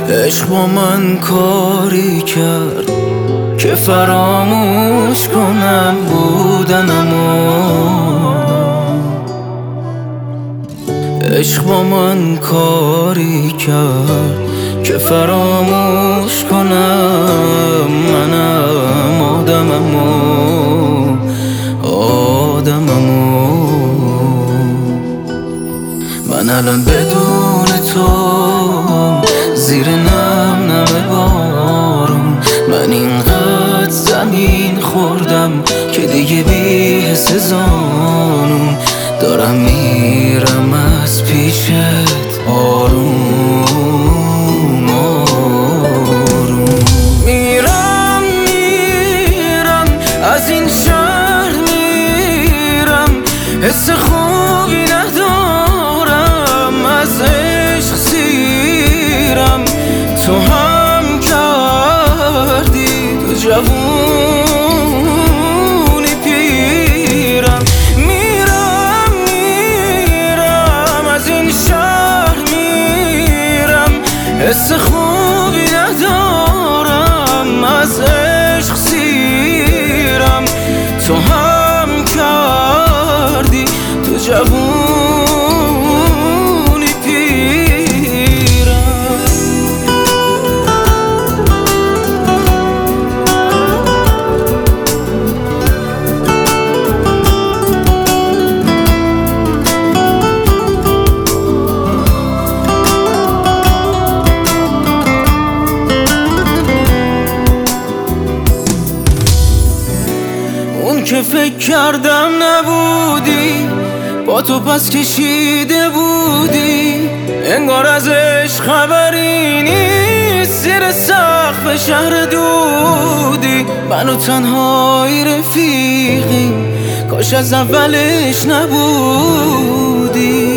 عشق با من کاری کرد که فراموش کنم بودنمو. عشق با من کاری کرد که فراموش کنم منم آدممو. من الان بدون تو زیر نم بارون، من اینقدر زمین خوردم که دیگه بی حس زانون دارم میرم از پیشت آروم آروم. میرم از این شهر میرم، حس خوبی ندارم، از عشق سیرم. تو هم کردی تو جوونی پیرم. میرم از این شهر میرم، حس خوبی ندارم، از عشق سیرم. تو هم کردی تو جوونی پیرم. اون که فکر کردم نبودی، با تو پس کشیده بودی. انگار از عشق خبری نیست، زیر سقف شهر دودی. من و تنهای رفیقیم، کاش از اولش نبودی.